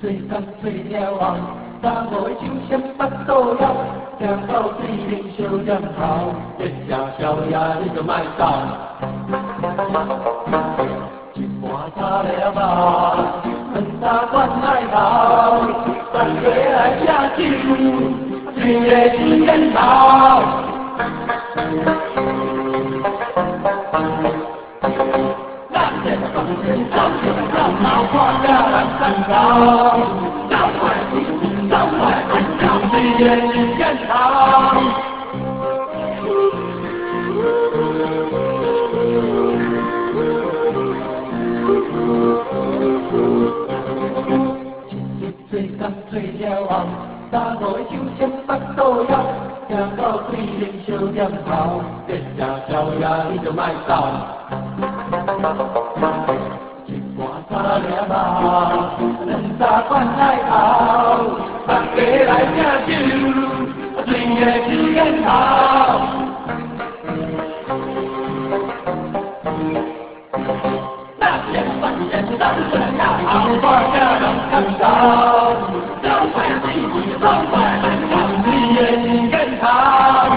水干水了后，三五的酒先腹肚枵，听到水冷小念头，别吃宵夜你就莫走。一盘炒了肉，两三罐奶头，三个来吃酒，醉个时间头。老看家人身高，老快老快，水个时间头。一日做工做了后，三五的酒先腹肚枵，听到水冷小念头，别吃宵夜你就莫走。炒了肉，两三罐奶头，大家来请酒，醉个时间头。那天饭前三顿呀，后半夜人看到，老快老快，醉个时间头。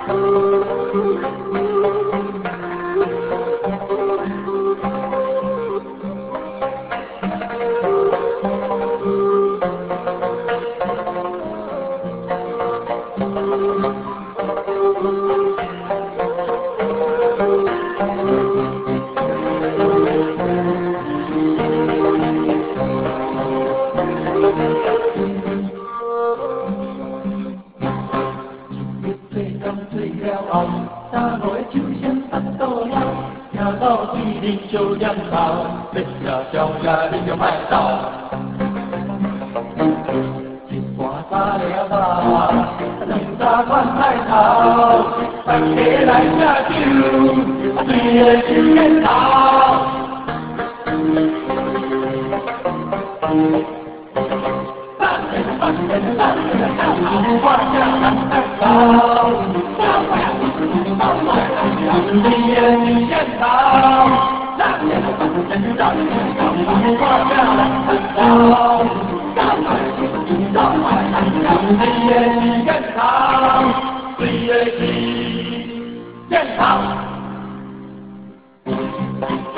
三五的酒先腹肚枵，听到水冷小念头，别吃宵夜你就莫走。一盘炒了肉，两三罐菜头，大家来请酒，醉个时间头。后半夜人看到，醉个时间头。后半夜人看到，醉个时间头，醉个时间头。